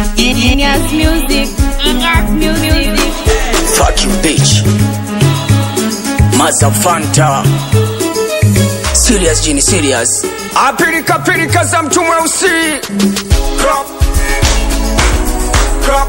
Genius music. Genius music. Fuck you, bitch. Maza Fanta. Serious, Genie, serious. Apirika za mtu mweusi. Crop. Crop.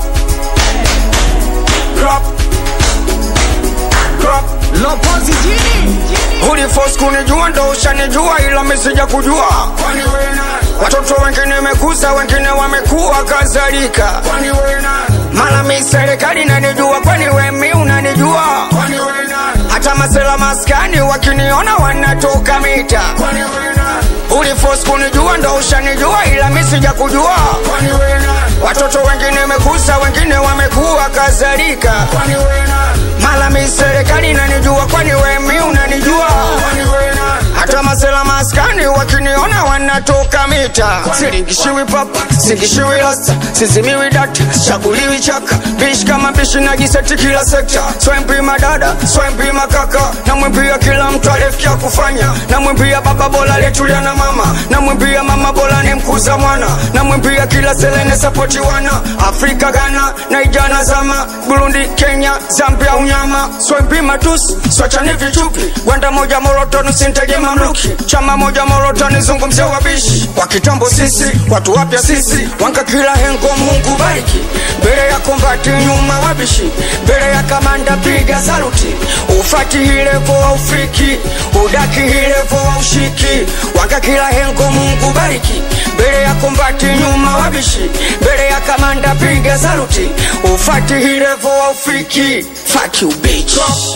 Crop. Crop. Lopozi Genie. Uliforce kunijua ndo ushanijua ila mesija kujua. Kwani wewe nani? Watoto wengine mekuza wengine wamekuwa kadhalika. Kwani wewe nani? Mala mi serikali inanijua kwani wewe mi unanijua. Kwani wewe nani? Hata masela maskani wakiniona wanatoka mita. Kwani wewe nani? Uliforce kunijua ndo ushanijua ila mi sija kujua. Kwani wewe nani? Watoto wengine mekuza wengine wamekuwa kadhalika. Kwani wewe nani? Mala mi serikali inanijua kwani wewe mi unanijua. Kwani wewe nani? Hata masela maskani wakiniona wanatoka mita. Siringishiwi papa, singishiwi rasta, sizimiwi data, chaguliwi chaka. Bishi kama bishi najiseti kila sekta. Swempi madada, swempi makaka. Na mwimbia kila mtu alifikia kufanya. Na mwimbia baba bola letulia na mama. Na mwimbia mama bola ni mkuza mwana. Na mwimbia kila selene sapoti wana. Afrika Ghana, Naijana zama. Burundi, Kenya, Zambia unyama. Swempi matusi, swachani vichupi. Gwanda moja morotoni sinteje mamluki. Chama moja morotoni zungumze wabishi. Wakitambo sisi, watu wapya sisi. Wanka kila hengo Mungu bariki. Mbele ya kombati nyuma wabishi. Mbele ya kamanda piga saluti. Ufati hilevo wa ufiki. Udaki hilevo wa ushiki. Wanka kila hengo Mungu bariki. Mbele ya kombati nyuma wabishi. Mbele ya kamanda piga saluti. Ufati hilevo wa ufiki. Fuck you, bitch.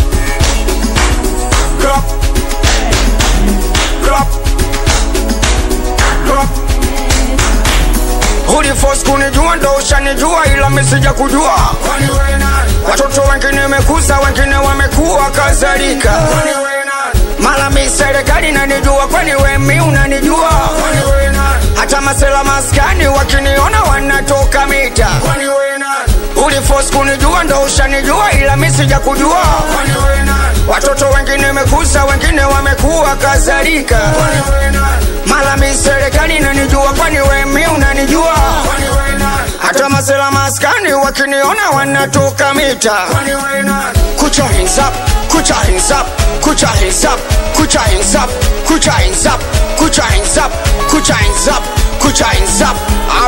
Crop. Crop. Crop. Uliforce kunijua ndo ushanijua ila mesija kujua. Kwani wewe nani? Watoto wengine mekuza wengine wamekuwa kadhalika. Kwani wewe nani? Mala mi serikali inanijua kwani wewe mi unanijua. Kwani wewe nani? Hata masela maskani wakiniona wanatoka mita. Kwani wewe nani? Uliforce kunijua ndo ushanijua ila mi sija kujua. Kwani wewe nani? Watoto wengine mekuza wengine wamekuwa kadhalika. Kwani wewe nani? Mala mi serikali inanijua kwani wewe mi unanijua. Kwani wewe nani? Hata masela maskani wakiniona wanatoka mita. Kwani wewe nani? Put your hands up, put your hands up, put your hands up, put your hands up, put your hands up, put your hands up, put your hands up, put your hands up.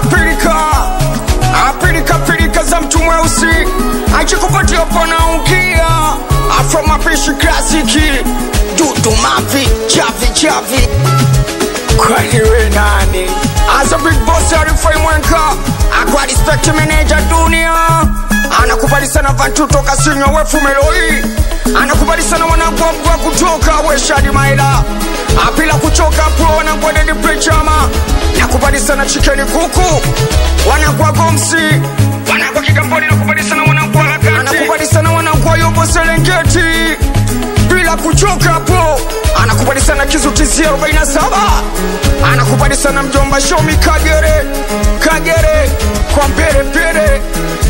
Apirika za mtu mweusi. Achikupatia pana ungia. Afro mapishi klasiki. Dudu mavi, chavi. Kwani we nani? As a big boss Arifai Mwenka. Akwa respect manager dunia. Anakubali sana vantu toka sinyo wefu meloi. Anakubali sana wanagwabwa kutoka we Shadi Maila. Apila kuchoka pro wanagwa dedi prechama. Nakubali sana chikeni kuku. Wanagwa gomsi. Wanagwa kigamboni nakubali sana wanagwa lakati. Anakubali sana wanagwa yobo Serengeti. Bila kuchoka pro. Anakubali sana Kizuti 047. Anakubali sana mjomba Shomi Kagere. Kwa mbele.